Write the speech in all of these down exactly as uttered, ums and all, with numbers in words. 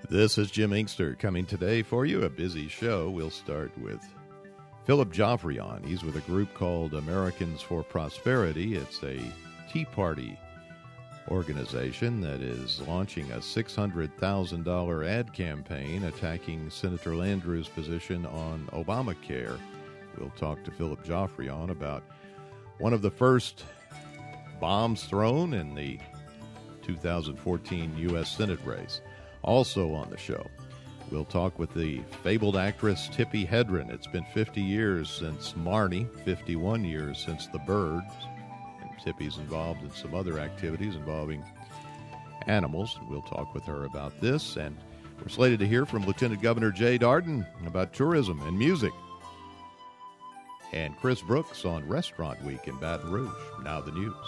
This is Jim Inkster coming today for you. A busy show. We'll start with Philip Joffrion. He's with a group called Americans for Prosperity. It's a Tea Party organization that is launching a six hundred thousand dollars ad campaign attacking Senator Landrieu's position on Obamacare. We'll talk to Philip Joffrion about one of the first bombs thrown in the two thousand fourteen U S Senate race. Also on the show, we'll talk with the fabled actress Tippi Hedren. It's been fifty years since Marnie, fifty-one years since The Birds. And Tippi's involved in some other activities involving animals. We'll talk with her about this. And we're slated to hear from Lieutenant Governor Jay Dardenne about tourism and music. And Chris Brooks on Restaurant Week in Baton Rouge. Now the news.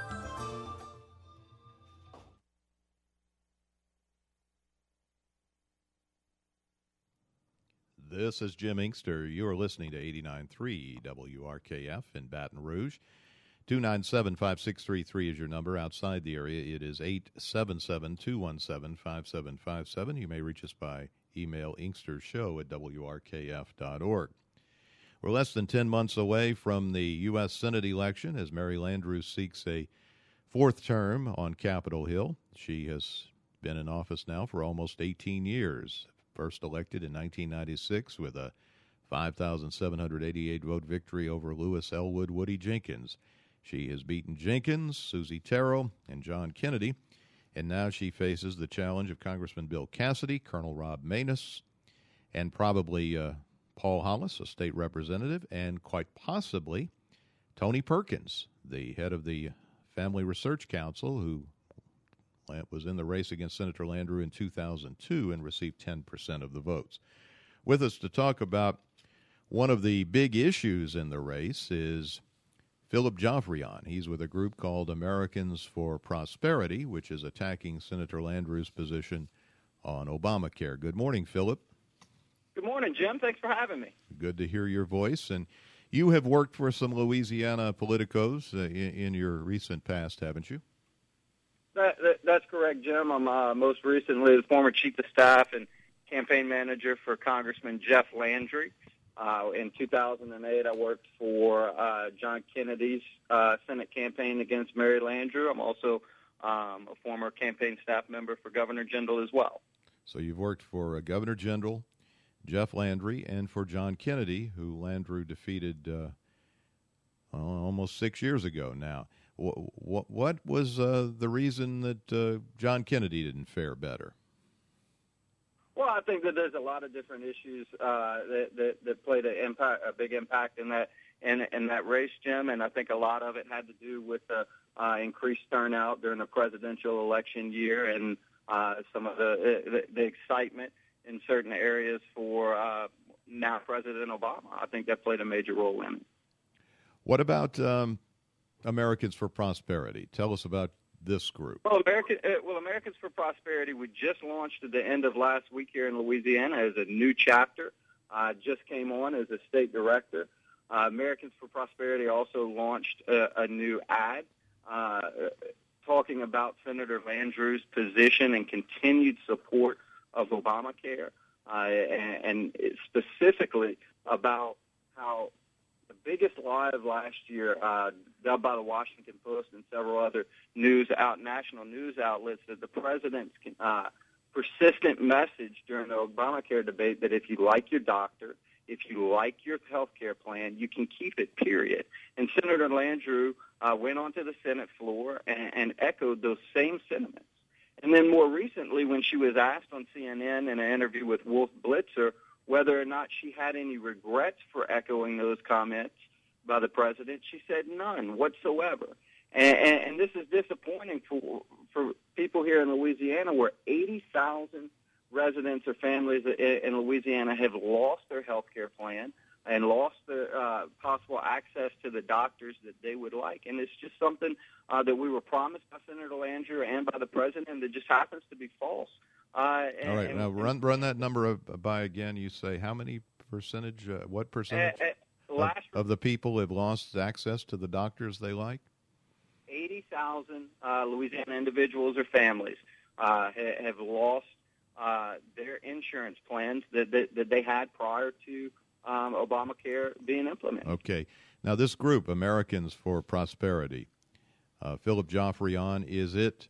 This is Jim Inkster. You are listening to eighty-nine point three W R K F in Baton Rouge. two nine seven, five six three three is your number. Outside the area, it is eight seven seven, two one seven, five seven five seven. You may reach us by email inkstershow at W R K F dot org. We're less than ten months away from the U S Senate election as Mary Landrieu seeks a fourth term on Capitol Hill. She has been in office now for almost eighteen years. First elected in nineteen ninety-six with a five thousand seven hundred eighty-eight vote victory over Lewis Elwood Woody Jenkins. She has beaten Jenkins, Susie Terrell, and John Kennedy, and now she faces the challenge of Congressman Bill Cassidy, Colonel Rob Maness, and probably uh, Paul Hollis, a state representative, and quite possibly Tony Perkins, the head of the Family Research Council, who was in the race against Senator Landrieu in two thousand two and received ten percent of the votes. With us to talk about one of the big issues in the race is Philip Joffrion. He's with a group called Americans for Prosperity, which is attacking Senator Landrieu's position on Obamacare. Good morning, Philip. Good morning, Jim. Thanks for having me. Good to hear your voice. And you have worked for some Louisiana politicos uh, in, in your recent past, haven't you? That, that, that's correct, Jim. I'm uh, most recently the former chief of staff and campaign manager for Congressman Jeff Landry. Uh, in two thousand eight, I worked for uh, John Kennedy's uh, Senate campaign against Mary Landrieu. I'm also um, a former campaign staff member for Governor Jindal as well. So you've worked for uh, Governor Jindal, Jeff Landry, and for John Kennedy, who Landrieu defeated uh, almost six years ago now. What, what was uh, the reason that uh, John Kennedy didn't fare better? Well, I think that there's a lot of different issues uh, that, that that played a, impact, a big impact in that in, in that race, Jim, and I think a lot of it had to do with the uh, increased turnout during the presidential election year and uh, some of the, the the excitement in certain areas for uh, now President Obama. I think that played a major role in it. What about um, Americans for Prosperity? Tell us about this group. Well, American, uh, well, Americans for Prosperity, we just launched at the end of last week here in Louisiana as a new chapter. Uh, just came on as a state director. Uh, Americans for Prosperity also launched a, a new ad uh, talking about Senator Landrieu's position and continued support of Obamacare, uh, and, and specifically about how the biggest lie of last year, uh, done by the Washington Post and several other news out, national news outlets, that the president's uh, persistent message during the Obamacare debate that if you like your doctor, if you like your health care plan, you can keep it, period. And Senator Landrieu uh, went onto the Senate floor and, and echoed those same sentiments. And then more recently, when she was asked on C N N in an interview with Wolf Blitzer whether or not she had any regrets for echoing those comments by the president, she said none whatsoever. And, and, and this is disappointing for for people here in Louisiana, where eighty thousand residents or families in Louisiana have lost their health care plan and lost their uh, possible access to the doctors that they would like. And it's just something uh, that we were promised by Senator Landrieu and by the president that just happens to be false. Uh, and, All right, now run run that number by again. You say how many percentage, uh, what percentage uh, uh, of, of the people have lost access to the doctors they like? eighty thousand uh, Louisiana individuals or families uh, ha- have lost uh, their insurance plans that, that, that they had prior to um, Obamacare being implemented. Okay. Now, this group, Americans for Prosperity, uh, Philip Joffrion, is it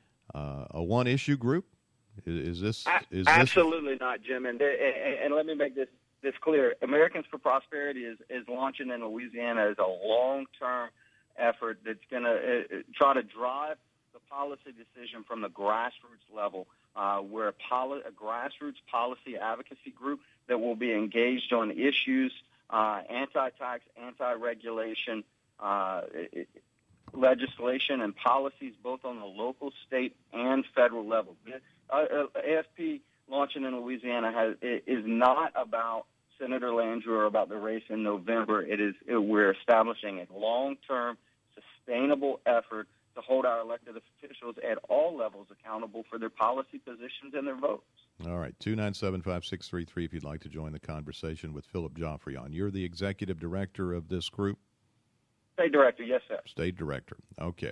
uh, a one-issue group? Is, is this is absolutely this... not, Jim? And, and, and let me make this this clear: Americans for Prosperity is is launching in Louisiana as a long-term effort that's going to uh, try to drive the policy decision from the grassroots level. Uh, we're a, poli- a grassroots policy advocacy group that will be engaged on issues, uh, anti-tax, anti-regulation, uh, it, legislation, and policies both on the local, state, and federal level. Uh, A F P launching in Louisiana has, is not about Senator Landrieu or about the race in November. It is it, we're establishing a long-term, sustainable effort to hold our elected officials at all levels accountable for their policy positions and their votes. All right, two nine seven, five six three three if you'd like to join the conversation with Philip Joffrion. You're the executive director of this group? State director, yes, sir. State director, okay.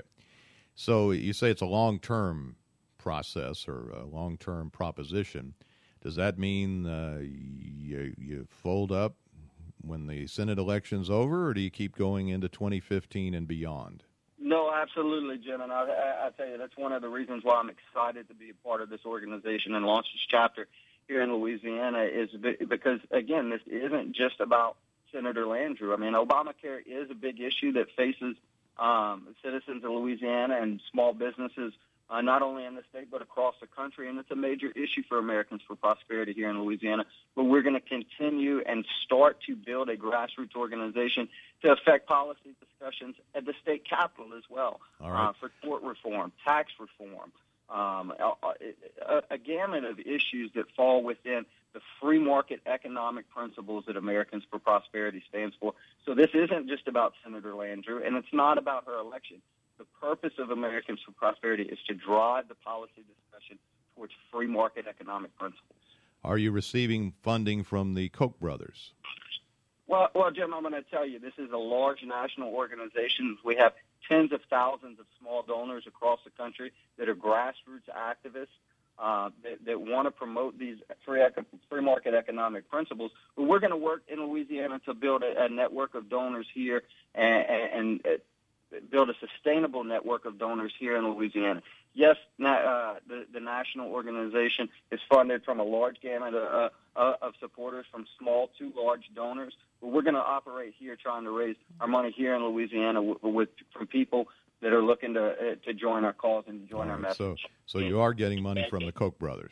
So you say it's a long-term process or a long-term proposition. Does that mean uh, you, you fold up when the Senate election's over, or do you keep going into twenty fifteen and beyond? No, absolutely, Jim, and I, I, I tell you, that's one of the reasons why I'm excited to be a part of this organization and launch this chapter here in Louisiana is because, again, this isn't just about Senator Landrieu. I mean, Obamacare is a big issue that faces um, citizens of Louisiana and small businesses, uh, not only in the state but across the country, and it's a major issue for Americans for Prosperity here in Louisiana. But we're going to continue and start to build a grassroots organization to affect policy discussions at the state capitol as well, All right. uh, for tort reform, tax reform, um, a, a, a gamut of issues that fall within the free market economic principles that Americans for Prosperity stands for. So this isn't just about Senator Landrieu, and it's not about her election. The purpose of Americans for Prosperity is to drive the policy discussion towards free market economic principles. Are you receiving funding from the Koch brothers? Well, well, Jim, I'm going to tell you, this is a large national organization. We have tens of thousands of small donors across the country that are grassroots activists uh, that, that want to promote these free, free market economic principles. But we're going to work in Louisiana to build a, a network of donors here and, and, and build a sustainable network of donors here in Louisiana. Yes, uh, the, the national organization is funded from a large gamut of, uh, of supporters, from small to large donors. But we're going to operate here, trying to raise our money here in Louisiana with, with from people that are looking to uh, to join our cause and join All our right, message. So, so you are getting money from the Koch brothers.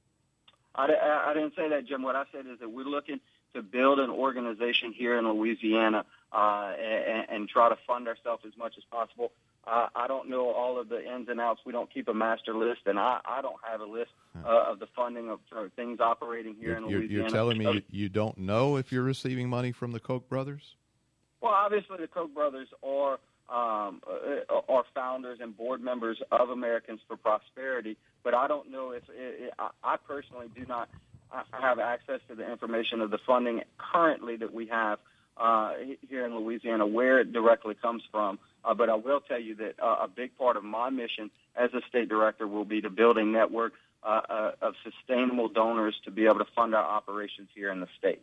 I, I, I didn't say that, Jim. What I said is that we're looking to build an organization here in Louisiana uh, and, and try to fund ourselves as much as possible. Uh, I don't know all of the ins and outs. We don't keep a master list, and I, I don't have a list uh, of the funding of uh, things operating here You're, in you're, Louisiana. you're telling me you, you don't know if you're receiving money from the Koch brothers? Well, obviously the Koch brothers are um, uh, are founders and board members of Americans for Prosperity, but I don't know if it, it, I, I personally do not have access to the information of the funding currently that we have uh, here in Louisiana, where it directly comes from. Uh, but I will tell you that uh, a big part of my mission as a state director will be to build a network uh, uh, of sustainable donors to be able to fund our operations here in the state.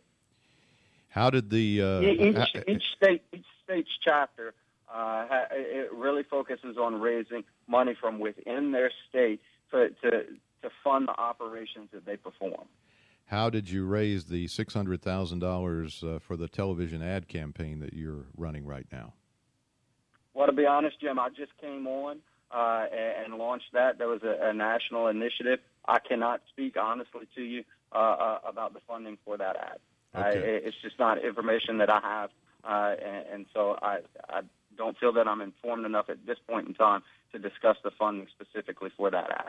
How did the uh, each, ha- each state each state's chapter uh, ha- it really focuses on raising money from within their state to, to to fund the operations that they perform. How did you raise the six hundred thousand dollars uh, for the television ad campaign that you're running right now? Well, to be honest, Jim, I just came on uh, and, and launched that. That was a, a national initiative. I cannot speak honestly to you uh, uh, about the funding for that ad. Okay. I, it's just not information that I have, uh, and, and so I, I don't feel that I'm informed enough at this point in time to discuss the funding specifically for that ad.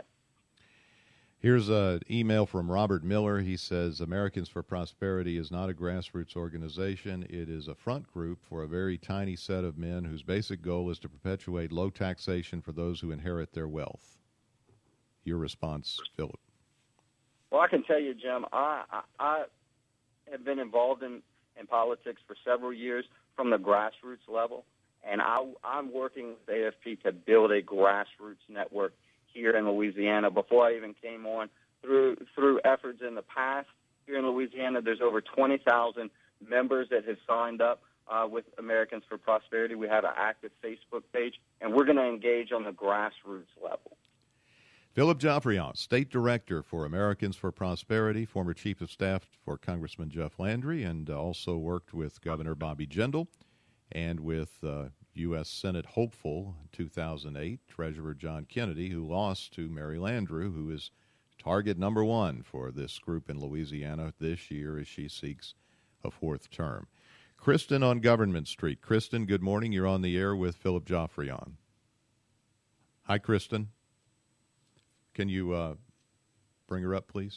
Here's an email from Robert Miller. He says, Americans for Prosperity is not a grassroots organization. It is a front group for a very tiny set of men whose basic goal is to perpetuate low taxation for those who inherit their wealth. Your response, Philip? Well, I can tell you, Jim, I, I, I have been involved in, in politics for several years from the grassroots level, and I, I'm working with A F P to build a grassroots network here in Louisiana. Before I even came on through through efforts in the past. Here in Louisiana, there's over twenty thousand members that have signed up uh, with Americans for Prosperity. We have an active Facebook page, and we're going to engage on the grassroots level. Philip Joffrion, State Director for Americans for Prosperity, former Chief of Staff for Congressman Jeff Landry, and also worked with Governor Bobby Jindal and with uh, U S Senate hopeful in two thousand eight, Treasurer John Kennedy, who lost to Mary Landrieu, who is target number one for this group in Louisiana this year as she seeks a fourth term. Kristen on Government Street. Kristen, good morning. You're on the air with Philip Joffrion. Hi, Kristen. Can you uh, bring her up, please?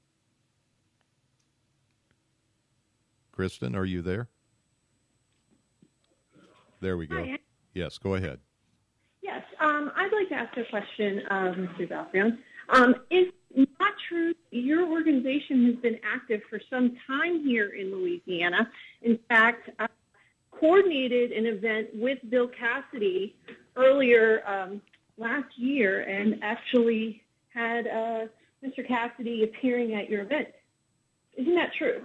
Kristen, are you there? There we go. Hi. Yes, go ahead. Yes, um, I'd like to ask a question of Mister Joffrion. Um, if not true, your organization has been active for some time here in Louisiana. In fact, uh, coordinated an event with Bill Cassidy earlier um, last year and actually had uh, Mister Cassidy appearing at your event. Isn't that true?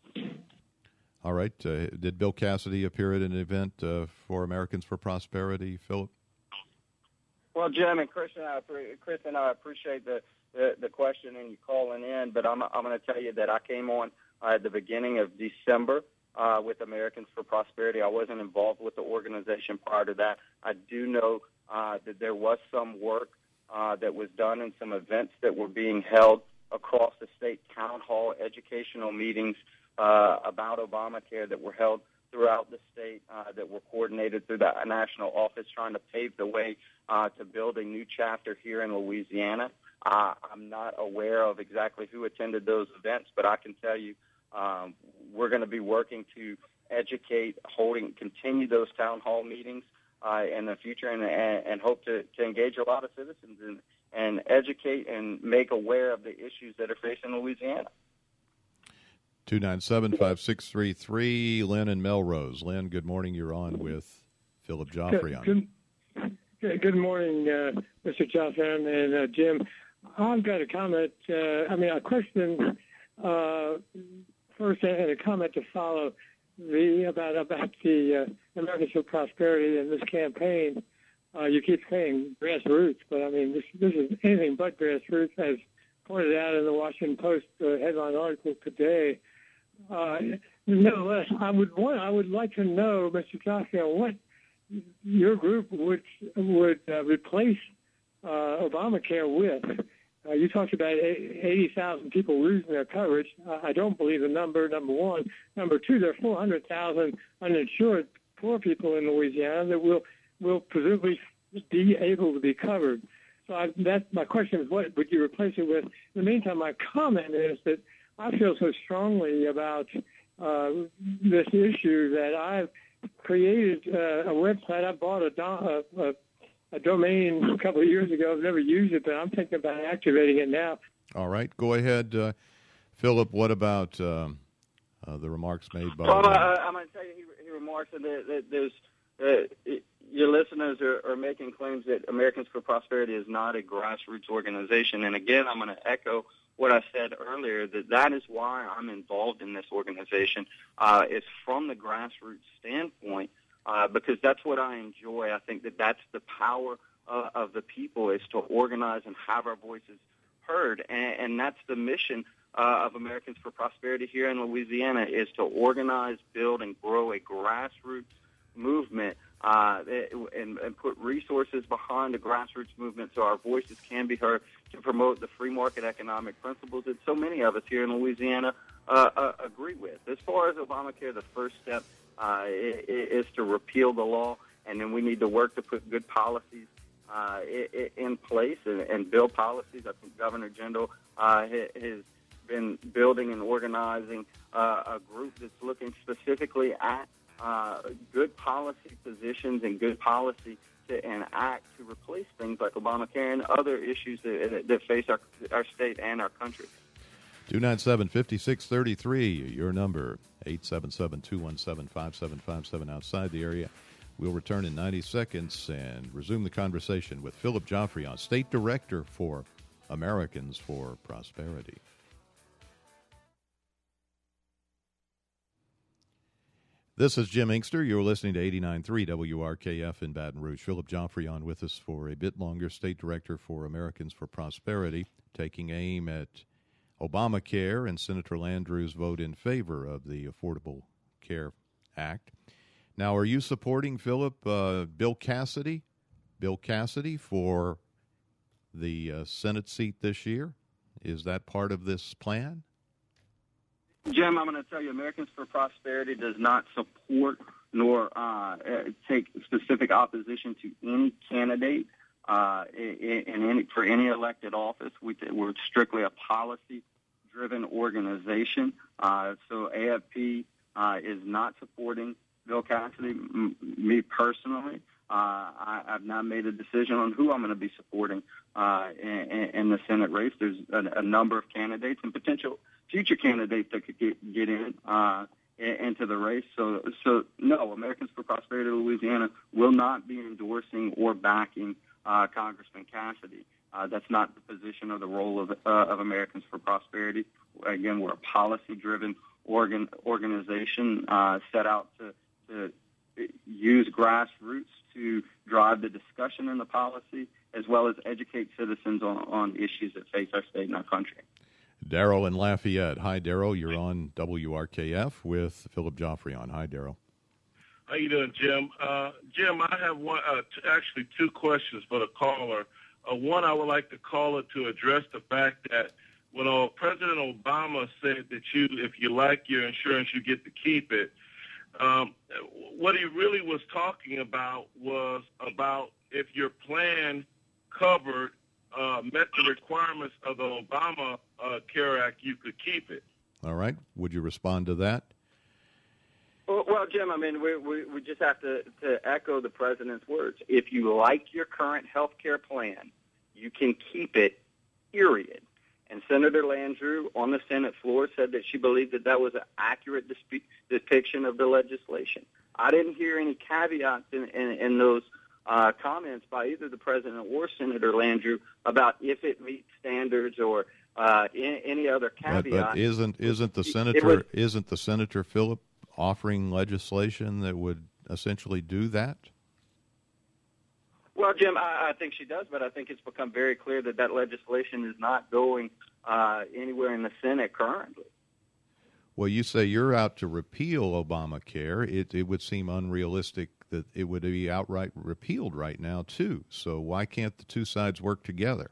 All right. Uh, did Bill Cassidy appear at an event uh, for Americans for Prosperity, Philip? Well, Jim and Kristen, I, Kristen, I appreciate the, the, the question and you calling in, but I'm, I'm going to tell you that I came on uh, at the beginning of December uh, with Americans for Prosperity. I wasn't involved with the organization prior to that. I do know uh, that there was some work uh, that was done and some events that were being held across the state, town hall, educational meetings uh, about Obamacare that were held throughout the state uh, that were coordinated through the national office trying to pave the way uh, to build a new chapter here in Louisiana. Uh, I'm not aware of exactly who attended those events, but I can tell you um, we're going to be working to educate, holding, continue those town hall meetings uh, in the future and, and, and hope to, to engage a lot of citizens and, and educate and make aware of the issues that are facing Louisiana. two nine seven, five six three three, Lynn and Melrose. Lynn, good morning. You're on with Philip Joffrion. Good, good, good morning, uh, Mister Joffrion and uh, Jim. I've got a comment, uh, I mean, a question uh, first and a comment to follow the about about the uh, Americans for Prosperity and this campaign. Uh, you keep saying grassroots, but I mean, this, this is anything but grassroots, as pointed out in the Washington Post uh, headline article today. Uh, nevertheless, I would want, I would like to know, Mister Joffrion, what your group would would uh, replace uh, Obamacare with. Uh, you talked about eighty thousand people losing their coverage. Uh, I don't believe the number, number one. Number two, there are four hundred thousand uninsured poor people in Louisiana that will, will presumably be able to be covered. So I, that, my question is, what would you replace it with? In the meantime, my comment is that I feel so strongly about uh, this issue that I've created uh, a website. I bought a, do- a, a a domain a couple of years ago. I've never used it, but I'm thinking about activating it now. All right. Go ahead, uh, Philip. What about um, uh, the remarks made by... Well, uh, I'm going to tell you, he, he remarks that, that there's, uh, your listeners are, are making claims that Americans for Prosperity is not a grassroots organization. And again, I'm going to echo what I said earlier, that that is why I'm involved in this organization. Uh, it's from the grassroots standpoint. Uh, because that's what I enjoy. I think that that's the power uh, of the people, is to organize and have our voices heard. And, and that's the mission uh, of Americans for Prosperity here in Louisiana, is to organize, build, and grow a grassroots movement uh, and, and put resources behind the grassroots movement so our voices can be heard, to promote the free market economic principles that so many of us here in Louisiana uh, uh, agree with. As far as Obamacare, the first step Uh, is to repeal the law, and then we need to work to put good policies uh, in place and, and build policies. I think Governor Jindal uh, has been building and organizing uh, a group that's looking specifically at uh, good policy positions and good policy to enact to replace things like Obamacare and other issues that, that face our, our state and our country. two nine seven, five six three three, your number, eight seven seven, two one seven, five seven five seven outside the area. We'll return in ninety seconds and resume the conversation with Philip Joffrion, State Director for Americans for Prosperity. This is Jim Inkster. You're listening to eighty-nine point three W R K F in Baton Rouge. Philip Joffrey on with us for a bit longer. State Director for Americans for Prosperity, taking aim at Obamacare and Senator Landrieu's vote in favor of the Affordable Care Act. Now, are you supporting, Philip, uh, Bill Cassidy, Bill Cassidy for the uh, Senate seat this year? Is that part of this plan? Jim, I'm going to tell you, Americans for Prosperity does not support nor uh, take specific opposition to any candidate uh, in, in any, for any elected office. We, we're strictly a policy-driven organization. Uh, so A F P uh, is not supporting Bill Cassidy. M- me personally, uh, I, I've not made a decision on who I'm going to be supporting uh, in, in the Senate race. There's a, a number of candidates and potential future candidates that could get, get in uh, into the race. So, so no, Americans for Prosperity Louisiana will not be endorsing or backing uh, Congressman Cassidy. Uh, that's not the position or the role of, uh, of Americans for Prosperity. Again, we're a policy-driven organ, organization uh, set out to, to use grassroots to drive the discussion in the policy, as well as educate citizens on, on issues that face our state and our country. Darrell in Lafayette. Hi, Darrell. You're on W R K F with Philip Joffrey on. Hi, Darrell. How you doing, Jim? Uh, Jim, I have one, uh, t- actually two questions for the caller. Uh, one, I would like the caller to address the fact that when uh, President Obama said that you, if you like your insurance, you get to keep it, um, what he really was talking about was about if your plan covered Uh, met the requirements of the Obama uh, Care Act, you could keep it. All right. Would you respond to that? Well, well Jim, I mean, we, we, we just have to, to echo the president's words. If you like your current health care plan, you can keep it, period. And Senator Landrieu on the Senate floor said that she believed that that was an accurate disp- depiction of the legislation. I didn't hear any caveats in, in, in those Uh, comments by either the president or Senator Landrieu about if it meets standards or uh, in, any other caveat. But, but isn't isn't the senator was, isn't the senator Philip offering legislation that would essentially do that? Well, Jim, I, I think she does, but I think it's become very clear that that legislation is not going uh, anywhere in the Senate currently. Well, you say you're out to repeal Obamacare. It it would seem unrealistic that it would be outright repealed right now, too. So why can't the two sides work together?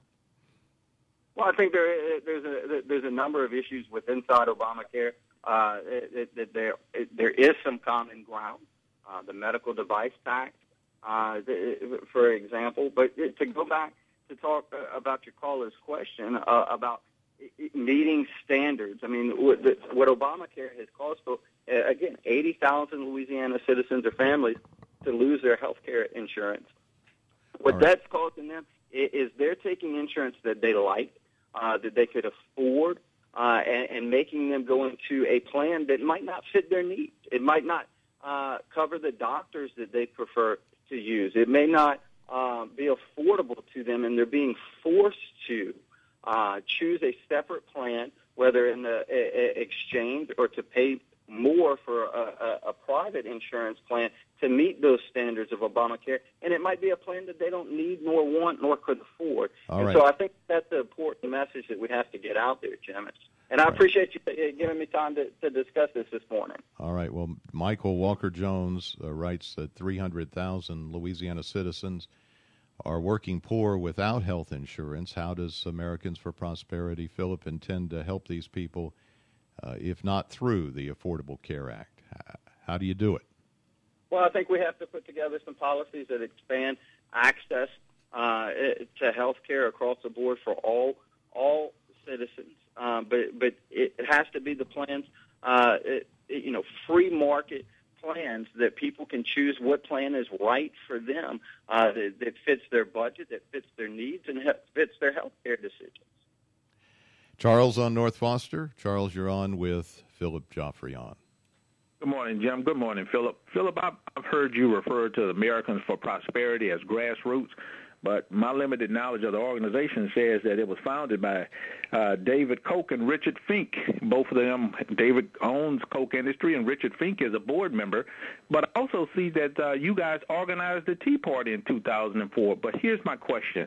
Well, I think there there's a there's a number of issues with inside Obamacare. Uh, it, it, there it, there is some common ground. Uh, the Medical Device Act, uh, the, for example. But to go back to talk about your caller's question uh, about meeting standards. I mean, what, the, what Obamacare has caused, so, uh, again, eighty thousand Louisiana citizens or families to lose their health care insurance. What right. that's causing them is they're taking insurance that they like, uh, that they could afford, uh, and, and making them go into a plan that might not fit their needs. It might not uh, cover the doctors that they prefer to use. It may not uh, be affordable to them, and they're being forced to Uh, choose a separate plan, whether in the a, a exchange or to pay more for a, a, a private insurance plan to meet those standards of Obamacare. And it might be a plan that they don't need nor want nor could afford. All and right. So I think that's the important message that we have to get out there, Jim. And I All appreciate right. you giving me time to, to discuss this this morning. All right. Well, Michael Walker-Jones uh, writes that three hundred thousand Louisiana citizens are working poor without health insurance. How does Americans for Prosperity, Philip, intend to help these people, uh, if not through the Affordable Care Act? How do you do it? Well, I think we have to put together some policies that expand access uh, to health care across the board for all all citizens. Um, but but it has to be the plans, uh, it, you know, free market plans that people can choose what plan is right for them, uh, that, that fits their budget, that fits their needs, and fits their health care decisions. Charles on North Foster. Charles, you're on with Philip Joffrey on. Good morning, Jim. Good morning, Philip. Philip, I've heard you refer to Americans for Prosperity as grassroots. But my limited knowledge of the organization says that it was founded by uh, David Koch and Richard Fink. Both of them, David owns Koch Industry, and Richard Fink is a board member. But I also see that uh, you guys organized the Tea Party in two thousand four. But here's my question.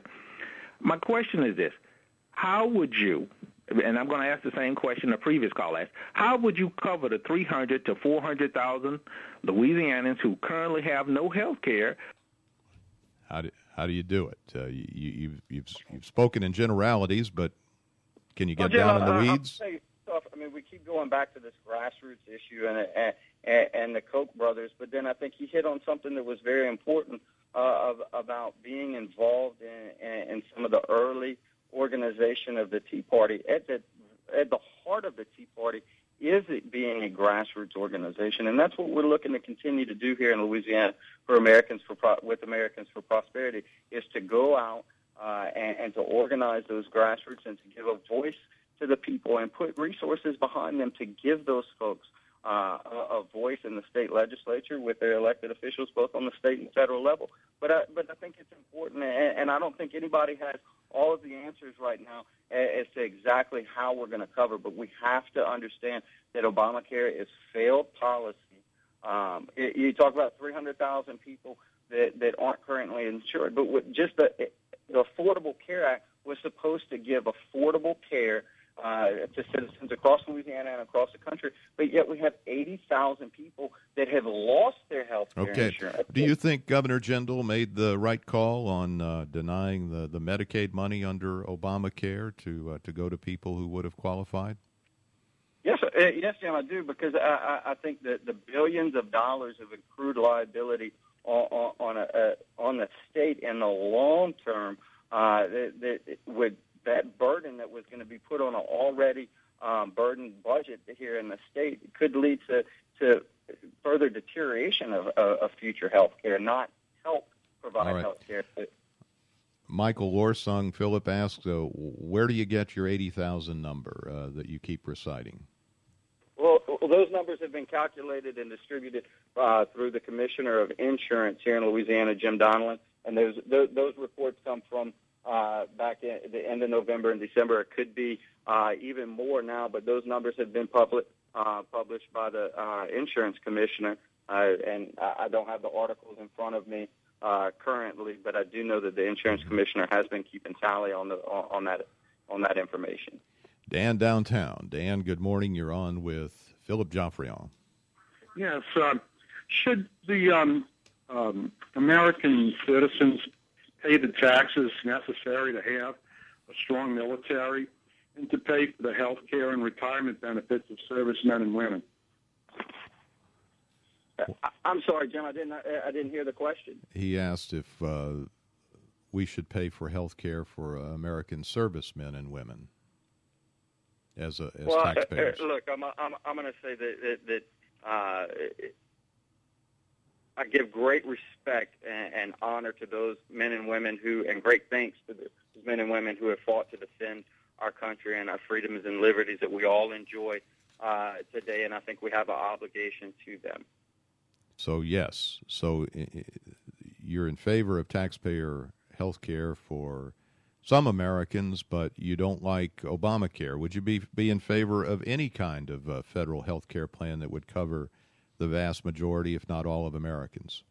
My question is this. How would you, and I'm going to ask the same question the previous call asked, how would you cover the three hundred to four hundred thousand Louisianans who currently have no health care? How do, how do you do it? Uh, you, you've, you've, you've spoken in generalities, but can you get well, Jim, down in the uh, weeds? I'll tell you stuff. I mean, we keep going back to this grassroots issue and, and, and the Koch brothers, but then I think he hit on something that was very important uh, of, about being involved in, in, in some of the early organization of the Tea Party. At the, at the heart of the Tea Party is it being a grassroots organization, and that's what we're looking to continue to do here in Louisiana for Americans for Pro- with Americans for Prosperity, is to go out uh, and, and to organize those grassroots and to give a voice to the people and put resources behind them to give those folks uh, a, a voice in the state legislature with their elected officials, both on the state and federal level. But I, but I think it's important, and, and I don't think anybody has all of the answers right now as to exactly how we're going to cover, but we have to understand that Obamacare is failed policy. Um, it, you talk about three hundred thousand people that, that aren't currently insured, but with just the, the Affordable Care Act was supposed to give affordable care uh, to citizens across Louisiana and across the country, but yet we have eighty thousand people that have lost their health care okay. insurance. Do you think Governor Jindal made the right call on uh, denying the, the Medicaid money under Obamacare to uh, to go to people who would have qualified? Yes, uh, yes, Jim, I do, because I, I, I think that the billions of dollars of accrued liability on, on, a, uh, on the state in the long term, uh, that, that would that burden that was going to be put on an already um, burdened budget here in the state could lead to, to further deterioration of, of, of future health care, not help provide right. health care. Michael Lorsong, Philip asks, uh, where do you get your eighty thousand number uh, that you keep reciting? Well, those numbers have been calculated and distributed uh, through the Commissioner of Insurance here in Louisiana, Jim Donelon, and those those, those reports come from uh, back in the end of November and December. It could be uh, even more now, but those numbers have been public, uh, published by the uh, Insurance Commissioner, uh, and I don't have the articles in front of me uh, currently, but I do know that the Insurance Commissioner has been keeping tally on the on, on that on that information. Dan downtown. Dan, good morning. You're on with Philip Joffrion. Yes. Uh, should the um, um, American citizens pay the taxes necessary to have a strong military and to pay for the health care and retirement benefits of servicemen and women? I'm sorry, Jim. I didn't. I didn't hear the question. He asked if uh, we should pay for health care for uh, American servicemen and women as a, as well, taxpayers. Uh, look, I'm I'm I'm going to say that that, that uh, I give great respect and, and honor to those men and women who, and great thanks to the, those men and women who have fought to defend our country and our freedoms and liberties that we all enjoy uh, today, and I think we have an obligation to them. So, yes. So you're in favor of taxpayer health care for some Americans, but you don't like Obamacare. Would you be be in favor of any kind of uh, federal health care plan that would cover the vast majority, if not all, of Americans?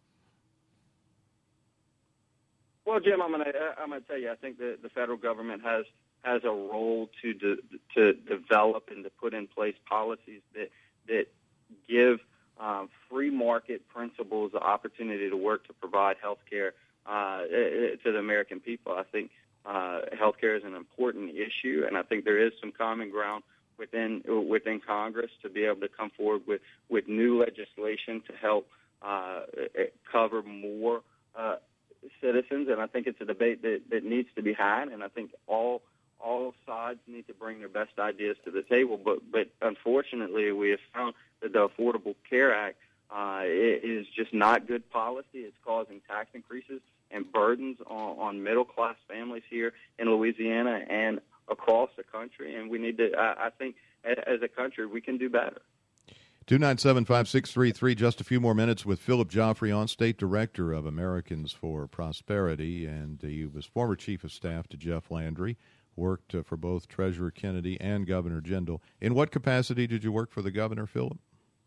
Well, Jim, I'm going to I'm going to tell you, I think that the federal government has has a role to de, to develop and to put in place policies that that give Um, free market principles, the opportunity to work to provide health care uh, to the American people. I think uh, health care is an important issue, and I think there is some common ground within within Congress to be able to come forward with, with new legislation to help uh, cover more uh, citizens, and I think it's a debate that, that needs to be had, and I think all all sides need to bring their best ideas to the table, but but unfortunately we have found that the Affordable Care Act uh, is just not good policy. It's causing tax increases and burdens on, on middle-class families here in Louisiana and across the country, and we need to, I, I think, as a country, we can do better. two nine seven, five six three three. Just a few more minutes with Philip Joffrey on, State Director of Americans for Prosperity, and he was former Chief of Staff to Jeff Landry, worked uh, for both Treasurer Kennedy and Governor Jindal. In what capacity did you work for the governor, Philip?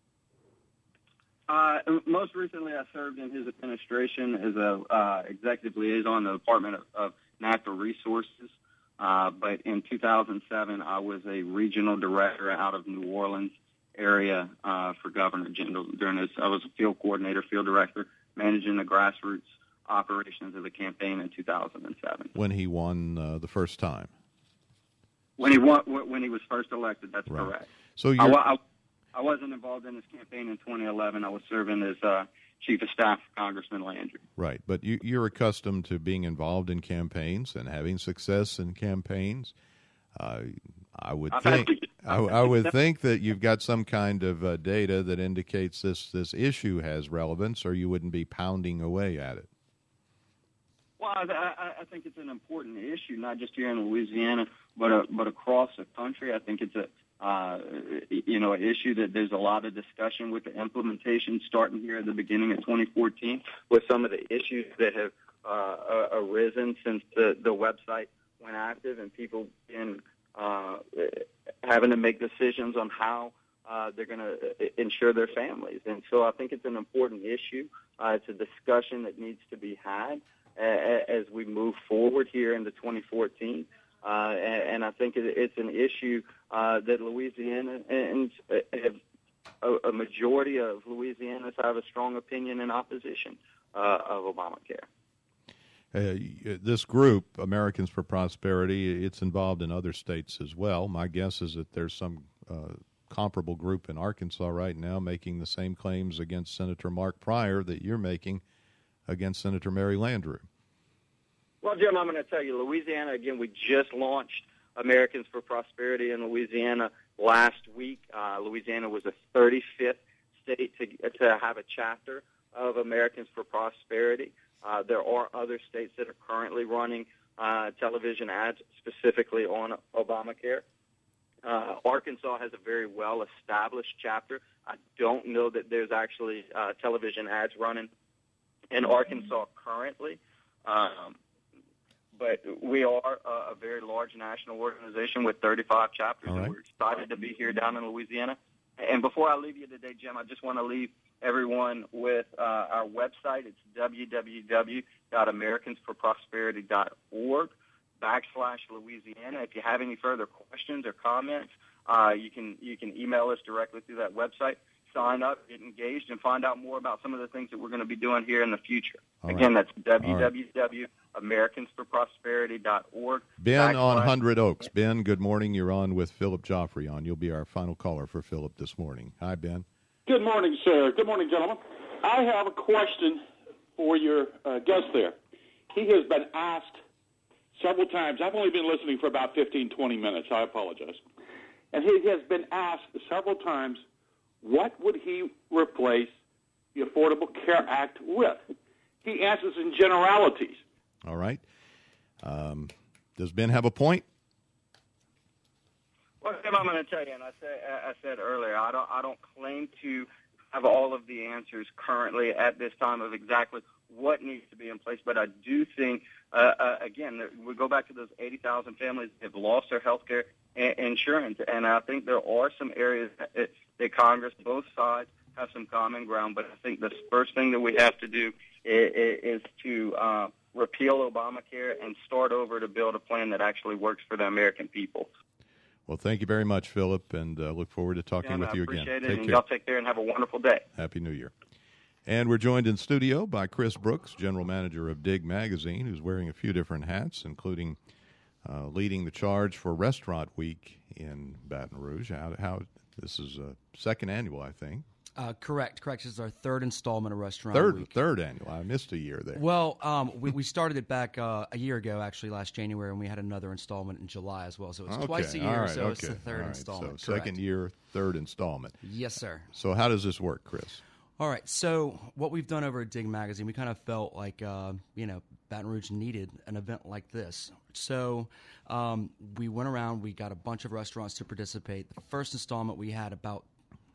Uh, most recently, I served in his administration as a uh, executive liaison in the Department of, of Natural Resources. Uh, but in two thousand seven, I was a regional director out of New Orleans area uh, for Governor Jindal. During this, I was a field coordinator, field director, managing the grassroots operations of the campaign in two thousand seven. When he won uh, the first time. When he won, when he was first elected, that's right. correct. So you're... I, I, I wasn't involved in his campaign in twenty eleven. I was serving as uh, Chief of Staff for Congressman Landry. Right, but you, you're accustomed to being involved in campaigns and having success in campaigns. Uh, I would think I, I would think that you've got some kind of uh, data that indicates this this issue has relevance, or you wouldn't be pounding away at it. Well, I, I, I think it's an important issue, not just here in Louisiana, but uh, but across the country. I think it's a uh, you know an issue that there's a lot of discussion with the implementation starting here at the beginning of twenty fourteen with some of the issues that have uh, arisen since the, the website went active and people been uh, having to make decisions on how uh, they're going to insure their families. And so I think it's an important issue. Uh, it's a discussion that needs to be had as we move forward here into twenty fourteen. Uh, and, and I think it, it's an issue uh, that Louisiana and have, a, a majority of Louisianans have a strong opinion in opposition uh, of Obamacare. Uh, this group, Americans for Prosperity, it's involved in other states as well. My guess is that there's some uh, comparable group in Arkansas right now making the same claims against Senator Mark Pryor that you're making against Senator Mary Landrieu. Well, Jim, I'm going to tell you, Louisiana, again, we just launched Americans for Prosperity in Louisiana last week. Uh, Louisiana was the thirty-fifth state to, to have a chapter of Americans for Prosperity. Uh, there are other states that are currently running uh, television ads specifically on Obamacare. Uh, Arkansas has a very well-established chapter. I don't know that there's actually uh, television ads running in Arkansas currently. Um, but we are a, a very large national organization with thirty-five chapters, right. And we're excited to be here down in Louisiana. And before I leave you today, Jim, I just want to leave everyone with uh, our website. It's w w w dot americans for prosperity dot org backslash Louisiana. If you have any further questions or comments, uh, you can you can email us directly through that website. Sign up, get engaged, and find out more about some of the things that we're going to be doing here in the future. All Again, right. that's w w w dot americans for prosperity dot org. Ben on one hundred Oaks. Ben, good morning. You're on with Philip Joffrey on. You'll be our final caller for Philip this morning. Hi, Ben. Good morning, sir. Good morning, gentlemen. I have a question for your uh, guest there. He has been asked several times. I've only been listening for about fifteen, twenty minutes. I apologize. And he has been asked several times, what would he replace the Affordable Care Act with? He answers in generalities. All right. Um, does Ben have a point? Well, Tim, I'm going to tell you, and I said, I said earlier, I don't, I don't claim to have all of the answers currently at this time of exactly what needs to be in place, but I do think, uh, uh, again, we go back to those eighty thousand families that have lost their health care insurance, and I think there are some areas that, that Congress, both sides, have some common ground, but I think the first thing that we have to do is, is to uh, repeal Obamacare and start over to build a plan that actually works for the American people. Well, thank you very much, Philip, and uh, look forward to talking and with I you again. appreciate it, Take and care. y'all take care and have a wonderful day. Happy New Year. And we're joined in studio by Chris Brooks, General Manager of Dig Magazine, who's wearing a few different hats, including uh, leading the charge for Restaurant Week in Baton Rouge. How, how this is a second annual, I think. Uh, correct, correct. This is our third installment of Restaurant Third, Week. third annual. I missed a year there. Well, um, we, we started it back uh, a year ago, actually, last January, and we had another installment in July as well. So it's okay. twice a year, All right. so okay. it's the third All right. installment. So correct. second year, third installment. Yes, sir. So how does this work, Chris? All right, so what we've done over at Dig Magazine, we kind of felt like, uh, you know, Baton Rouge needed an event like this. So um, we went around, we got a bunch of restaurants to participate. The first installment, we had about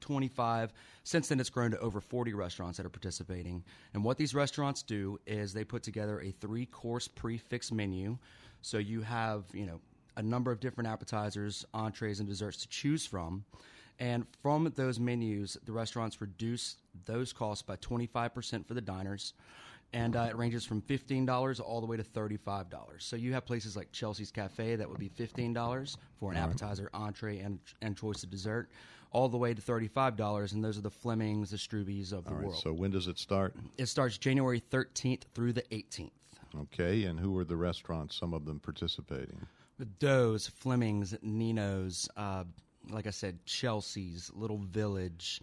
twenty-five. Since then, it's grown to over forty restaurants that are participating. And what these restaurants do is they put together a three-course prix-fixe menu. So you have, you know, a number of different appetizers, entrees, and desserts to choose from. And from those menus, the restaurants reduce those costs by twenty-five percent for the diners. And uh, it ranges from fifteen dollars all the way to thirty-five dollars. So you have places like Chelsea's Cafe that would be fifteen dollars for an appetizer, entree, and and choice of dessert, all the way to thirty-five dollars, and those are the Flemings, the Strubies of the all right, world. So when does it start? It starts January thirteenth through the eighteenth. Okay, and who are the restaurants, some of them participating? The Doe's, Flemings, Nino's, uh, like I said, Chelsea's, Little Village,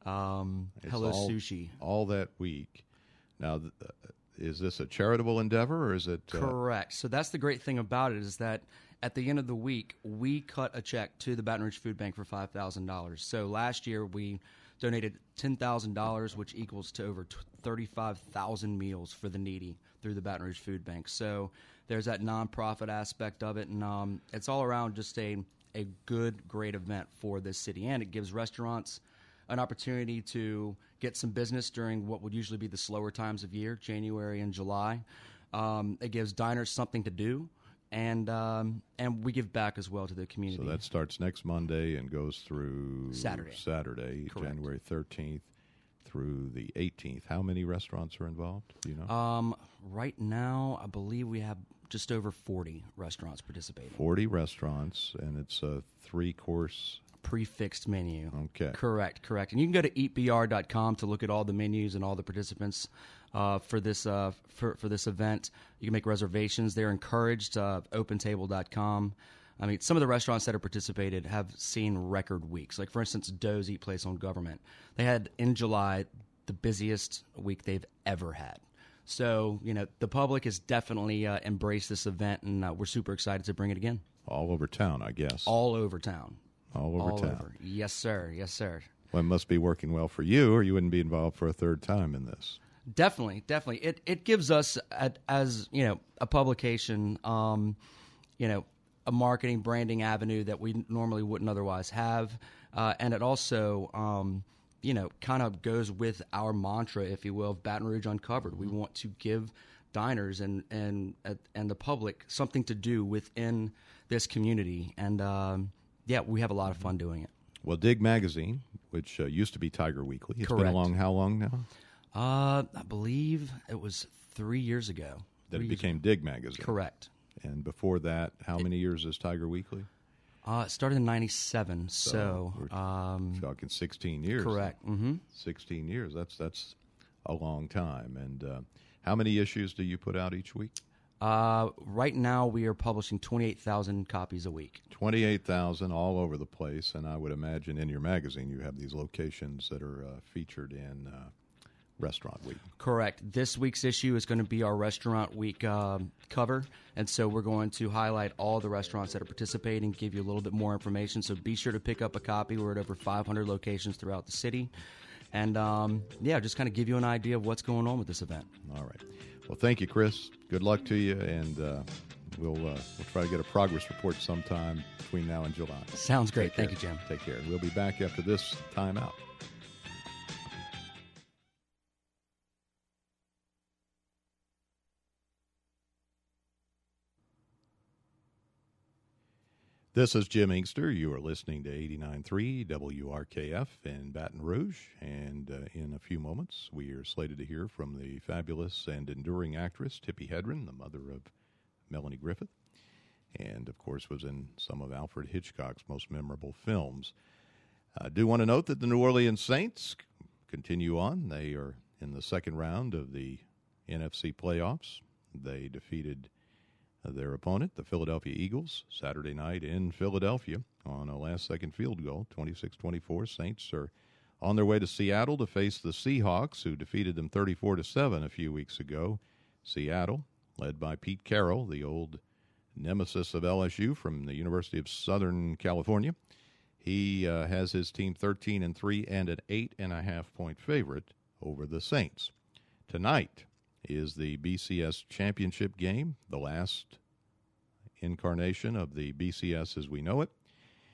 um, Hello all, Sushi. All that week. Now, uh, is this a charitable endeavor, or is it? Uh... Correct. So that's the great thing about it, is that at the end of the week, we cut a check to the Baton Rouge Food Bank for five thousand dollars. So last year, we donated ten thousand dollars, which equals to over thirty-five thousand meals for the needy through the Baton Rouge Food Bank. So there's that nonprofit aspect of it, and um, it's all around just a, a good, great event for this city. And it gives restaurants an opportunity to get some business during what would usually be the slower times of year, January and July. Um, it gives diners something to do, and um, and we give back as well to the community. So that starts next Monday and goes through Saturday. Saturday, Correct. January thirteenth through the eighteenth. How many restaurants are involved? Do you know? Um, right now, I believe we have just over forty restaurants participating. forty restaurants, and it's a three-course prix-fixed menu. Okay. Correct, correct. And you can go to eat b r dot com to look at all the menus and all the participants uh, for this uh, for, for this event. You can make reservations. They're encouraged. Uh, open table dot com. I mean, some of the restaurants that have participated have seen record weeks. Like, for instance, Doe's Eat Place on Government. They had, in July, the busiest week they've ever had. So, you know, the public has definitely uh, embraced this event, and uh, we're super excited to bring it again. All over town, I guess. All over town. All over All town. Over. Yes, sir. Yes, sir. Well, it must be working well for you, or you wouldn't be involved for a third time in this. Definitely, definitely. It it gives us, at, as you know, a publication, um, you know, a marketing branding avenue that we normally wouldn't otherwise have, uh, and it also, um, you know, kind of goes with our mantra, if you will, of Baton Rouge Uncovered. We want to give diners and and and the public something to do within this community, and um, yeah, we have a lot of fun doing it. Well, Dig Magazine, which uh, used to be Tiger Weekly, it's Correct. been along how long now? Uh, I believe it was three years ago. That Three it years became ago. Dig Magazine. Correct. And before that, how many years is Tiger Weekly? Uh, it started in ninety-seven, so, we're um, talking sixteen years. correct. Mm-hmm. sixteen years. That's that's a long time. And uh, how many issues do you put out each week? Uh, right now, we are publishing twenty-eight thousand copies a week. twenty-eight thousand all over the place. And I would imagine in your magazine you have these locations that are uh, featured in uh, Restaurant Week. Correct. This week's issue is going to be our Restaurant Week um, cover, and so we're going to highlight all the restaurants that are participating, give you a little bit more information. So be sure to pick up a copy. We're at over five hundred locations throughout the city. And, um, yeah, just kind of give you an idea of what's going on with this event. All right. Well, thank you, Chris. Good luck to you, and uh, we'll uh, we'll try to get a progress report sometime between now and July. Sounds great. Take care. Thank you, Jim. Take care. We'll be back after this timeout. This is Jim Inkster. You are listening to eighty-nine point three W R K F in Baton Rouge. And uh, in a few moments, we are slated to hear from the fabulous and enduring actress Tippi Hedren, the mother of Melanie Griffith, and, of course, was in some of Alfred Hitchcock's most memorable films. I do want to note that the New Orleans Saints continue on. They are in the second round of the N F C playoffs. They defeated their opponent, the Philadelphia Eagles, Saturday night in Philadelphia on a last-second field goal, twenty-six twenty-four. Saints are on their way to Seattle to face the Seahawks, who defeated them thirty-four to seven a few weeks ago. Seattle, led by Pete Carroll, the old nemesis of L S U from the University of Southern California. He uh, has his team thirteen and three and an eight and a half point favorite over the Saints. Tonight is the B C S championship game, the last incarnation of the B C S as we know it.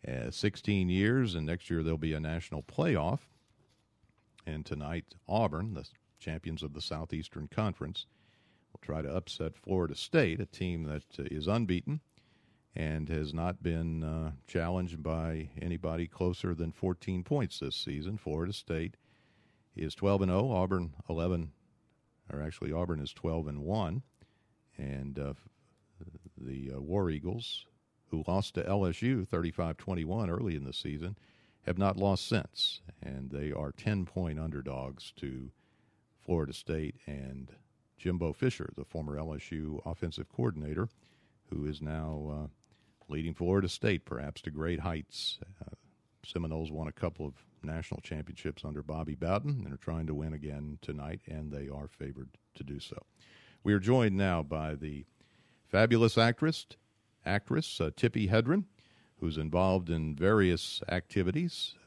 uh, sixteen years, and next year there'll be a national playoff. And tonight, Auburn, the champions of the Southeastern Conference, will try to upset Florida State, a team that uh, is unbeaten and has not been uh, challenged by anybody closer than fourteen points this season. Florida State is twelve and oh, Auburn eleven, or actually Auburn is twelve and one, and uh, the uh, War Eagles, who lost to L S U thirty-five twenty-one early in the season, have not lost since, and they are ten-point underdogs to Florida State. And Jimbo Fisher, the former L S U offensive coordinator, who is now uh, leading Florida State perhaps to great heights. Uh, Seminoles won a couple of national championships under Bobby Bowden and are trying to win again tonight, and they are favored to do so. We are joined now by the fabulous actress, actress uh, Tippi Hedren, who's involved in various activities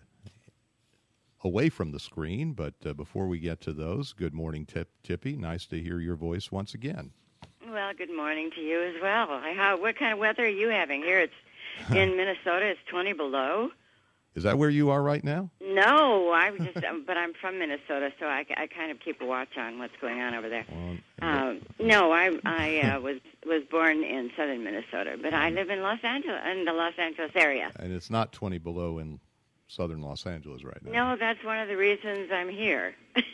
away from the screen. But uh, before we get to those, good morning, Tip, Tippi. Nice to hear your voice once again. Well, good morning to you as well. How, what kind of weather are you having here? It's in Minnesota. It's twenty below. Is that where you are right now? No, I was just, um, but I'm from Minnesota, so I, I kind of keep a watch on what's going on over there. Well, um, no, I I uh, was was born in southern Minnesota, but I live in Los Angeles, in the Los Angeles area. And it's not twenty below in southern Los Angeles right now. No, that's one of the reasons I'm here.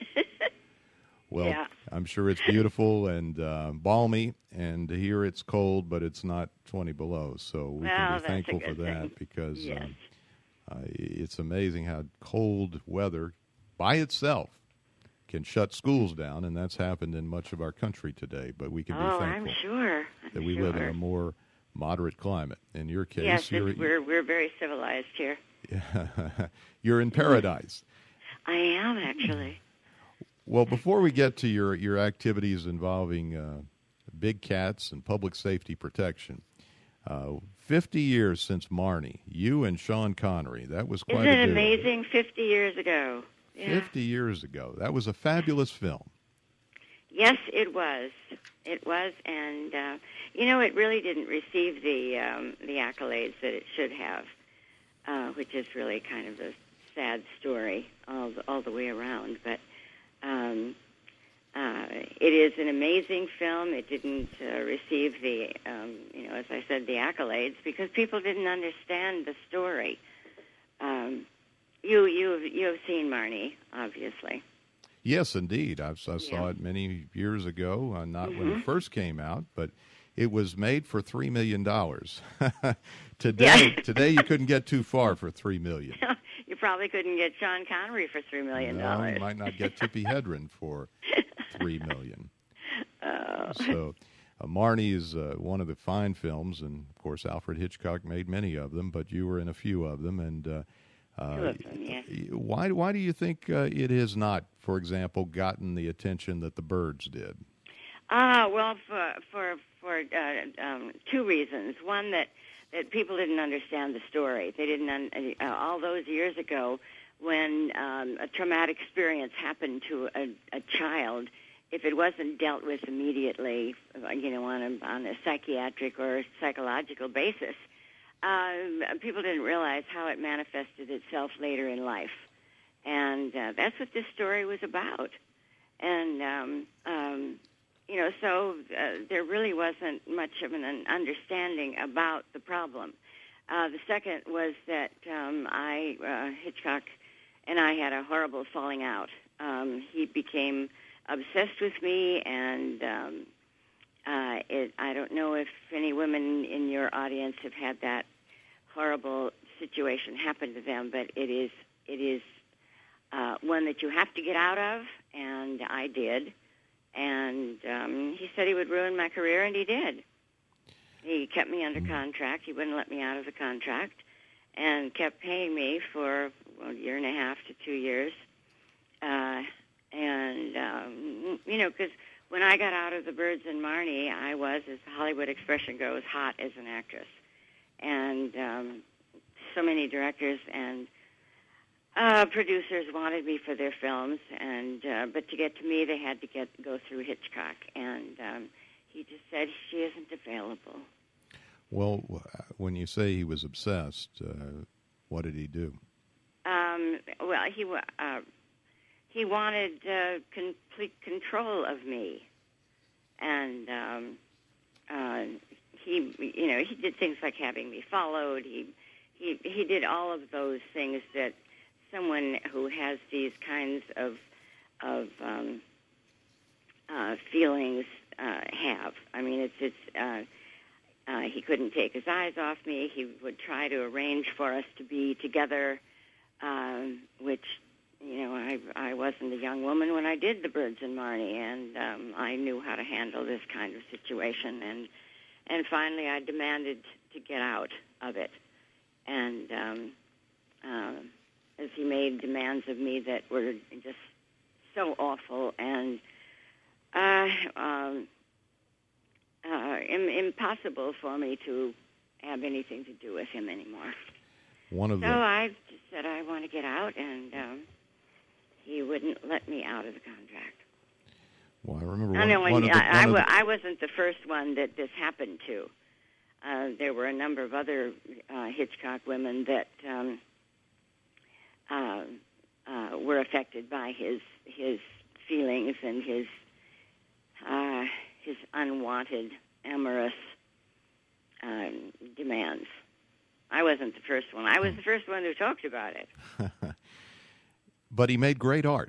Well, yeah. I'm sure it's beautiful and uh, balmy, and here it's cold, but it's not twenty below. So we well, can be thankful for that thing. because yes. um, uh, it's amazing how cold weather by itself can shut schools down, and that's happened in much of our country today. But we can be oh, thankful I'm sure. I'm that we sure. live in a more moderate climate. In your case, yes, you're, it's, we're we're very civilized here. you're in paradise. I am actually. Well, before we get to your, your activities involving uh, big cats and public safety protection, uh, fifty years since Marnie, you and Sean Connery, that was quite Isn't a it deal. amazing? fifty years ago. Yeah. fifty years ago. That was a fabulous film. Yes, it was. It was, and, uh, you know, it really didn't receive the um, the accolades that it should have, uh, which is really kind of a sad story all the, all the way around, but... Um, uh, it is an amazing film. It didn't uh, receive the, um, you know, as I said, the accolades because people didn't understand the story. Um, you you you have seen Marnie, obviously. Yes, indeed. I've, I saw Yeah. it many years ago, uh, not Mm-hmm. when it first came out, but it was made for three million dollars. today, Yeah. today you couldn't get too far for three million dollars. You probably couldn't get Sean Connery for three million No, dollars. you might not get Tippi Hedren for three million dollars. Oh. So, uh, Marnie is uh, one of the fine films, and of course Alfred Hitchcock made many of them, but you were in a few of them. And uh, uh, Two of them, yes. why why do you think uh, it has not, for example, gotten the attention that The Birds did? Ah, well, for for for uh, um, two reasons. One, that that people didn't understand the story. They didn't. Un- uh, all those years ago, when um, a traumatic experience happened to a, a child, if it wasn't dealt with immediately, you know, on a on a psychiatric or psychological basis, um, people didn't realize how it manifested itself later in life, and uh, that's what this story was about. And um, um, you know, so uh, there really wasn't much of an understanding about the problem. Uh, the second was that um, I, uh, Hitchcock, and I had a horrible falling out. Um, he became obsessed with me, and um, uh, it, I don't know if any women in your audience have had that horrible situation happen to them, but it is it is uh, one that you have to get out of, and I did. And um, he said he would ruin my career, and he did. He kept me under contract. He wouldn't let me out of the contract and kept paying me for well, a year and a half to two years. Uh, and, um, you know, because when I got out of The Birds and Marnie, I was, as the Hollywood expression goes, hot as an actress. And um, so many directors and Uh, producers wanted me for their films, and uh, but to get to me, they had to get go through Hitchcock, and um, he just said she isn't available. Well, when you say he was obsessed, uh, What did he do? Um, well, he wa- uh, he wanted uh, complete control of me, and um, uh, he, you know, he did things like having me followed. He he he did all of those things that someone who has these kinds of of um, uh, feelings uh, have. I mean, it's it's. Uh, uh, he couldn't take his eyes off me. He would try to arrange for us to be together. Um, which, you know, I I wasn't a young woman when I did The Birds and Marnie, and um, I knew how to handle this kind of situation. And and finally, I demanded to get out of it. And um, uh, as he made demands of me that were just so awful and uh, um, uh, im- impossible for me to have anything to do with him anymore. One of so the... I just said I want to get out, and um, he wouldn't let me out of the contract. Well, I remember I one, know, one and of the... I, I, one of w- the... I wasn't the first one that this happened to. Uh, there were a number of other uh, Hitchcock women that um, uh, uh, were affected by his his feelings and his uh, his unwanted, amorous uh, demands. I wasn't the first one. I was the first one who talked about it. But he made great art.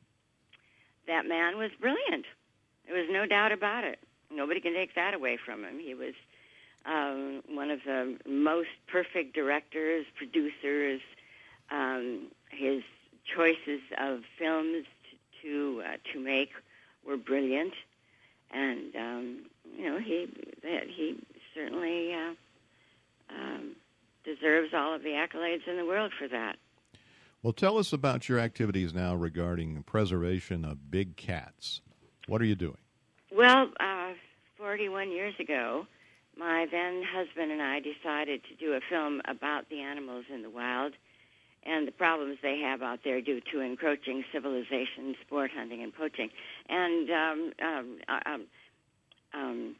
That man was brilliant. There was no doubt about it. Nobody can take that away from him. He was um, one of the most perfect directors, producers. Um, his choices of films to to, uh, to make were brilliant, and um, you know he that he certainly uh, um, deserves all of the accolades in the world for that. Well, tell us about your activities now regarding preservation of big cats. What are you doing? Well, uh, forty-one years ago, my then husband and I decided to do a film about the animals in the wild and the problems they have out there due to encroaching civilization, sport hunting, and poaching. And um, um, um, um,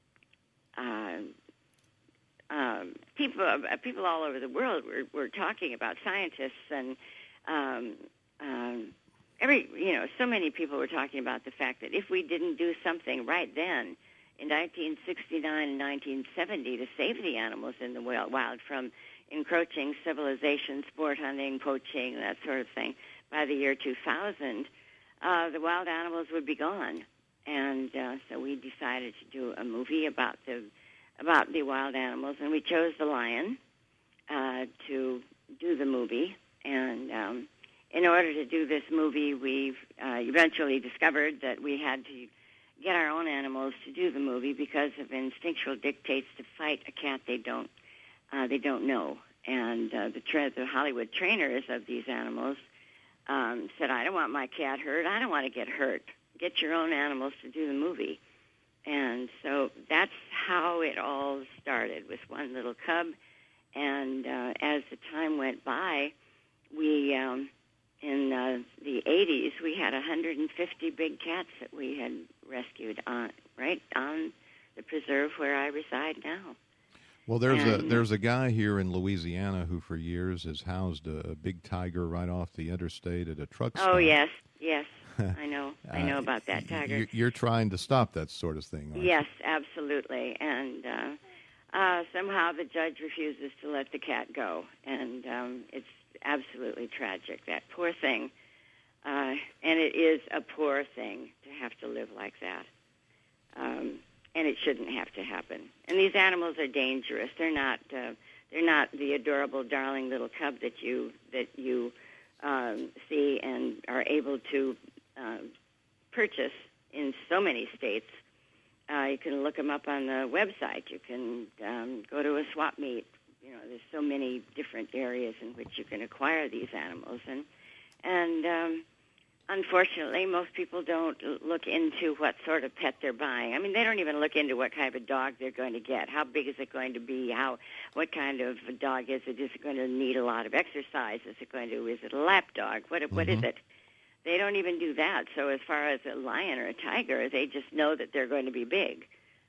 uh, um, people, uh, people all over the world were, were talking about scientists and um, um, every, you know, so many people were talking about the fact that if we didn't do something right then, in nineteen sixty-nine and nineteen seventy, to save the animals in the wild from encroaching civilization, sport hunting, poaching, that sort of thing, by the year two thousand, uh, the wild animals would be gone. And uh, so we decided to do a movie about the about the wild animals, and we chose the lion uh, to do the movie. And um, in order to do this movie, we uh, eventually discovered that we had to get our own animals to do the movie because of instinctual dictates to fight a cat they don't uh, they don't know. And uh, the tra- the Hollywood trainers of these animals um, said, "I don't want my cat hurt. I don't want to get hurt. Get your own animals to do the movie." And so that's how it all started, with one little cub. And uh, as the time went by, we um, in uh, the eighties, we had one hundred fifty big cats that we had rescued on right on the preserve where I reside now. Well, there's and, a there's a guy here in Louisiana who for years has housed a, a big tiger right off the interstate at a truck stop. Oh, yes, yes. I know. I know about that tiger. You're, you're trying to stop that sort of thing, aren't Yes, absolutely. And uh, uh, somehow the judge refuses to let the cat go. And um, it's absolutely tragic, that poor thing. Uh, and it is a poor thing to have to live like that. Um, and it shouldn't have to happen. And these animals are dangerous. They're not. Uh, they're not the adorable, darling little cub that you that you um, see and are able to uh, purchase in so many states. Uh, you can look them up on the website. You can um, go to a swap meet. You know, there's so many different areas in which you can acquire these animals, and and um, unfortunately, most people don't look into what sort of pet they're buying. I mean, they don't even look into what kind of dog they're going to get. How big is it going to be? How, what kind of a dog is it? Is it going to need a lot of exercise? Is it going to? Is it a lap dog? What? Mm-hmm. What is it? They don't even do that. So as far as a lion or a tiger, they just know that they're going to be big.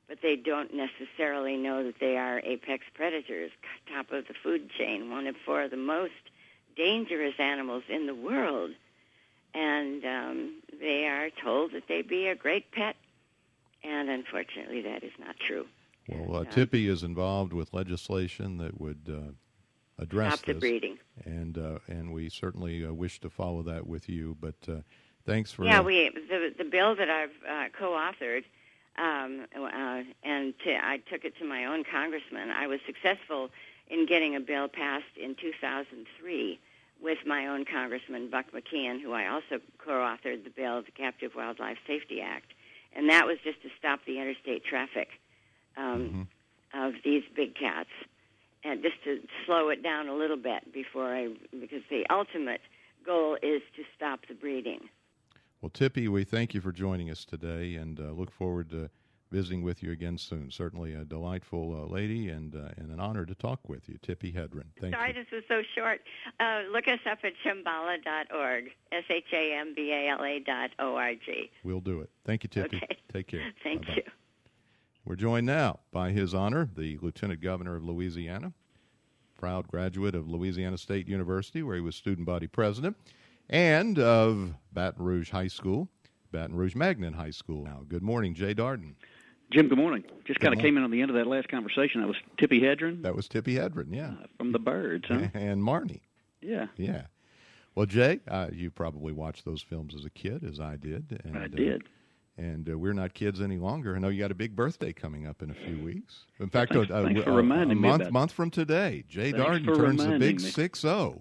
but they don't necessarily know that they are apex predators, top of the food chain, one of four of the most dangerous animals in the world. And um, they are told that they be a great pet, and unfortunately that is not true. Well, uh, Tippy is involved with legislation that would uh, address Stop the this, breeding. and uh, and we certainly uh, wish to follow that with you. But uh, thanks for yeah, uh, we the the bill that I've uh, co-authored, um, uh, and to, I took it to my own congressman. I was successful in getting a bill passed in two thousand three with my own congressman Buck McKeon, who I also co-authored the bill, the Captive Wildlife Safety Act, and that was just to stop the interstate traffic um, mm-hmm. of these big cats, and just to slow it down a little bit before I, because the ultimate goal is to stop the breeding. Well, Tippy, we thank you for joining us today, and uh, look forward to visiting with you again soon. Certainly a delightful uh, lady, and uh, and an honor to talk with you, Tippy Hedren. Thank Sorry, you. this was so short. Uh, look us up at shambhala dot org, S H A M B A L A dot O R G. We'll do it. Thank you, Tippy. Okay. Take care. Thank Bye-bye. you. We're joined now by His Honor, the Lieutenant Governor of Louisiana, proud graduate of Louisiana State University, where he was student body president, and of Baton Rouge High School, Baton Rouge Magnet High School. Now, good morning, Jay Darden. Jim, good morning. Just kind of came in on the end of that last conversation. That was Tippy Hedren. That was Tippy Hedren, yeah. Uh, from the Birds, huh? And Marnie. Yeah. Yeah. Well, Jay, uh, you probably watched those films as a kid, as I did. And, I did. Uh, and uh, we're not kids any longer. I know you got a big birthday coming up in a few weeks. In fact, thanks, uh, thanks uh, for a, reminding a me month, about month from today, Jay Thanks Darden turns the big me. six oh.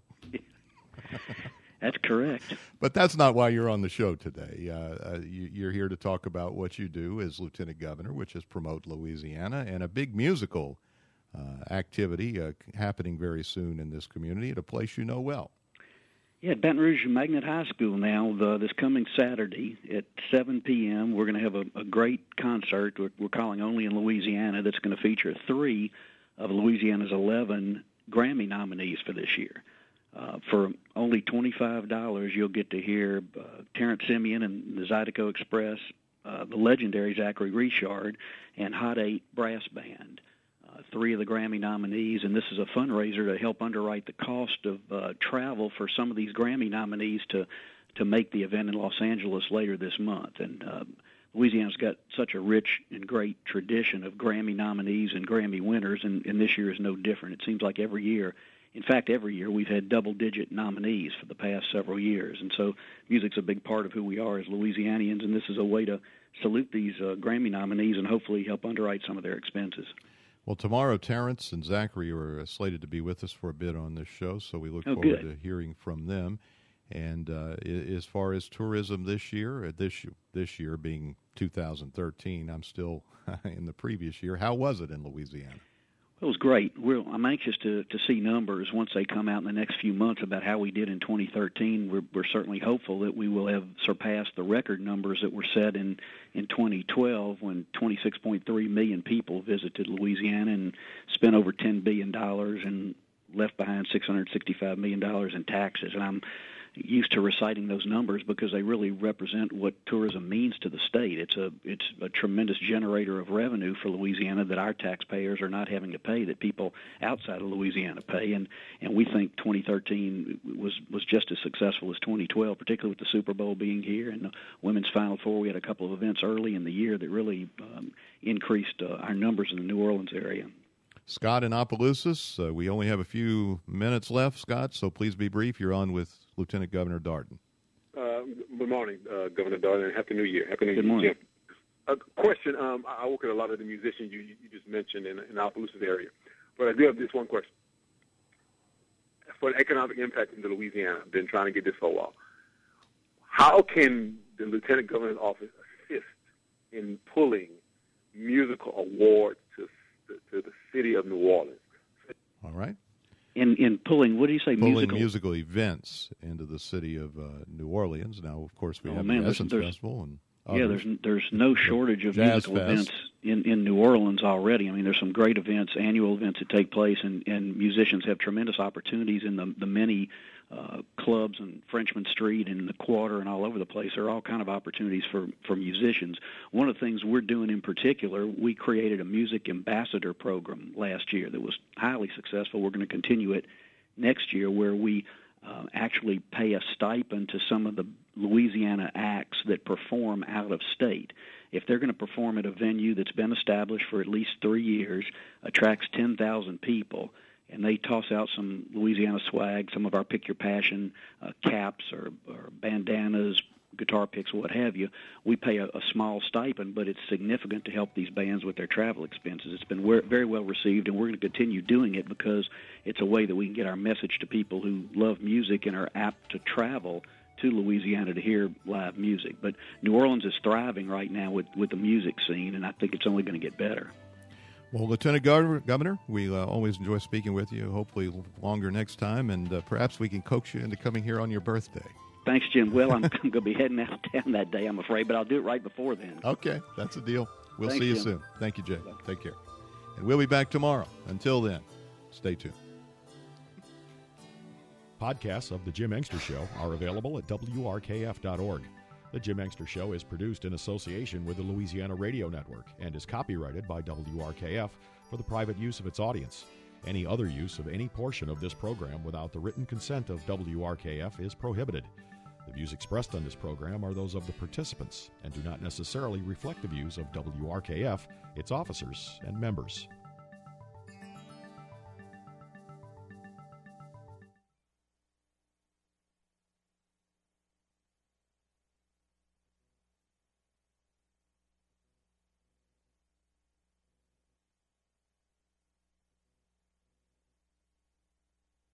That's correct. But that's not why you're on the show today. Uh, uh, you, you're here to talk about what you do as Lieutenant Governor, which is promote Louisiana, and a big musical uh, activity uh, happening very soon in this community at a place you know well. Yeah, at Baton Rouge Magnet High School now, the, this coming Saturday at seven p.m., we're going to have a, a great concert we're, we're calling Only in Louisiana that's going to feature three of Louisiana's eleven Grammy nominees for this year. Uh, for only twenty-five dollars, you'll get to hear uh, Terrence Simeon and the Zydeco Express, uh, the legendary Zachary Richard, and Hot Eight Brass Band, uh, three of the Grammy nominees. And this is a fundraiser to help underwrite the cost of uh, travel for some of these Grammy nominees to, to make the event in Los Angeles later this month. And uh, Louisiana's got such a rich and great tradition of Grammy nominees and Grammy winners, and, and this year is no different. It seems like every year, in fact, every year we've had double-digit nominees for the past several years. And so music's a big part of who we are as Louisianians, and this is a way to salute these uh, Grammy nominees and hopefully help underwrite some of their expenses. Well, tomorrow Terrence and Zachary are slated to be with us for a bit on this show, so we look oh, forward good. to hearing from them. And uh, as far as tourism this year, this this year being two thousand thirteen, I'm still in the previous year. How was it in Louisiana? It was great. We're, I'm anxious to, to see numbers once they come out in the next few months about how we did in twenty thirteen. We're, we're certainly hopeful that we will have surpassed the record numbers that were set in, in twenty twelve when twenty-six point three million people visited Louisiana and spent over ten billion dollars and left behind six hundred sixty-five million dollars in taxes. And I'm used to reciting those numbers because they really represent what tourism means to the state. It's a it's a tremendous generator of revenue for Louisiana that our taxpayers are not having to pay, that people outside of Louisiana pay. And, and we think twenty thirteen was, was just as successful as twenty twelve, particularly with the Super Bowl being here and the Women's Final Four. We had a couple of events early in the year that really um, increased uh, our numbers in the New Orleans area. Scott in Opelousas, uh, we only have a few minutes left, Scott, so please be brief. You're on with Lieutenant Governor Darden. Uh, good morning, uh, Governor Darden, and Happy New Year. Happy New good Year, morning. Jim. A question, um, I work with a lot of the musicians you, you just mentioned in, in the Opelousas area, but I do have this one question. For the economic impact into Louisiana, I've been trying to get this for a while. How can the Lieutenant Governor's office assist in pulling musical awards to to the city of New Orleans? All right. In in pulling, what do you say, pulling musical? musical events into the city of uh, New Orleans. Now, of course, we oh, have man, the Essence there's, Festival and yeah, others. there's there's no shortage of Jazz musical Fest. events in, in New Orleans already. I mean, there's some great events, annual events that take place, and, and musicians have tremendous opportunities in the, the many uh, clubs on Frenchman Street and the Quarter and all over the place. There are all kind of opportunities for, for musicians. One of the things we're doing in particular, we created a music ambassador program last year that was highly successful. We're going to continue it next year, where we uh, actually pay a stipend to some of the Louisiana acts that perform out of state. If they're going to perform at a venue that's been established for at least three years, attracts ten thousand people, and they toss out some Louisiana swag, some of our Pick Your Passion uh, caps or, or bandanas, guitar picks, what have you, we pay a, a small stipend, but it's significant to help these bands with their travel expenses. It's been we- very well received, and we're going to continue doing it because it's a way that we can get our message to people who love music and are apt to travel to Louisiana to hear live music. But New Orleans is thriving right now with, with the music scene, and I think it's only going to get better. Well, Lieutenant Governor, we uh, always enjoy speaking with you, hopefully longer next time, and uh, perhaps we can coax you into coming here on your birthday. Thanks, Jim. Well, I'm, I'm going to be heading out of town that day, I'm afraid, but I'll do it right before then. Okay, that's a deal. We'll Thanks, see you Jim. soon. Thank you, Jay. Take care. And we'll be back tomorrow. Until then, stay tuned. Podcasts of The Jim Engster Show are available at W R K F dot org. The Jim Engster Show is produced in association with the Louisiana Radio Network and is copyrighted by W R K F for the private use of its audience. Any other use of any portion of this program without the written consent of W R K F is prohibited. The views expressed on this program are those of the participants and do not necessarily reflect the views of W R K F, its officers, and members.